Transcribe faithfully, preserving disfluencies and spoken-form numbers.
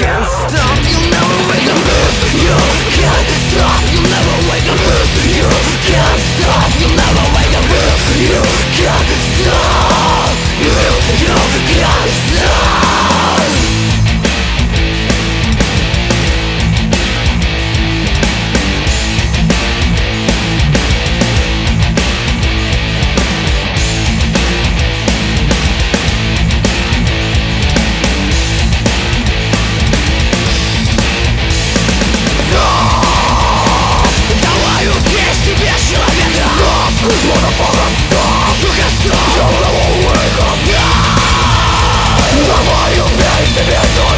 can't stop, you'll never wake up. You can't stop, you'll never wake up. You can't stop, you'll never wake up. You can't stop. You can't stop. Давай убей себя, человек! Stop! Motherfucker, stop! Сука, stop! You'll never wake up! Давай убей себя, человек!